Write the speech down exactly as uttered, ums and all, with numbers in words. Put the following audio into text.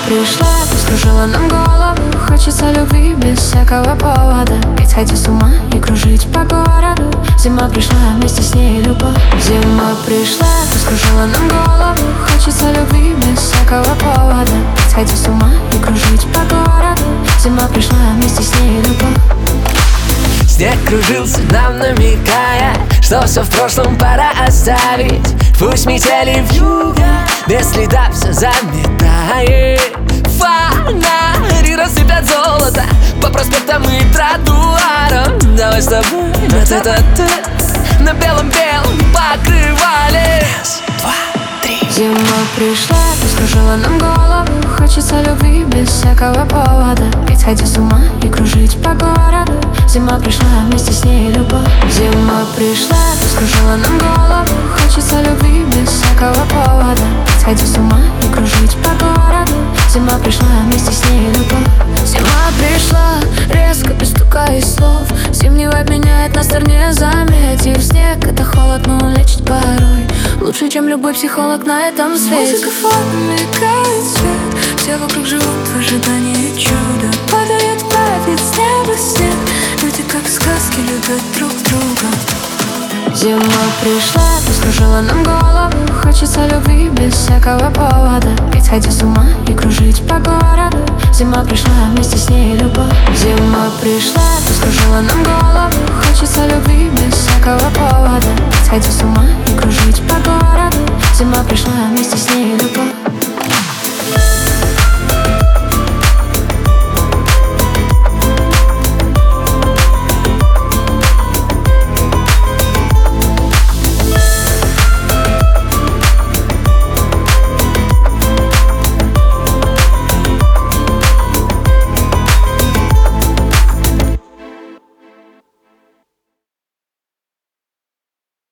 пришла, ты вскружила нам голову. Хочется любви без всякого повода. Ведь сходить с ума и кружить по городу. Зима пришла, вместе с ней любовь. Зима пришла, ты вскружила нам голову. Хочется любви без всякого повода. Ведь сходить с ума и кружить по городу. Зима пришла, вместе с ней любовь. Снег кружился нам, намекая, что все в прошлом пора оставить. Пусть метели вьюга, без следа все заметает. Фонари рассыпят золото по проспектам и тротуарам. Давай с тобой на тет-а-тет, на белом-белом покрывале. Раз, два, три. Зима пришла, ты вскружила нам голову. Хочется любви без всякого повода. Ведь сходить с ума и кружить по городу. Зима пришла, вместе с ней любовь. Зима пришла, ты вскружила нам голову. Хочется любви без всякого повода. Ведь сходить с ума и кружить по городу. Зима пришла, вместе с ней любовь. Зима пришла, резко, без стука и слов. Зимний вайб меняет настроение, не заметив. Снег — это холод, но он лечит порой лучше, чем любой психолог на этом свете. Музыка фоном мигает свет. Все вокруг живут в ожидании чуда. Падает капель с неба снег. Люди, как в сказке, любят друг друга. Зима пришла, ты вскружила нам голову. Хочется любви без всякого повода. Ведь сходить с ума и кружить по городу. Зима пришла, вместе с ней любовь. Зима пришла, ты вскружила нам голову. Хочется любви без всякого повода. Ведь сходить с ума и кружить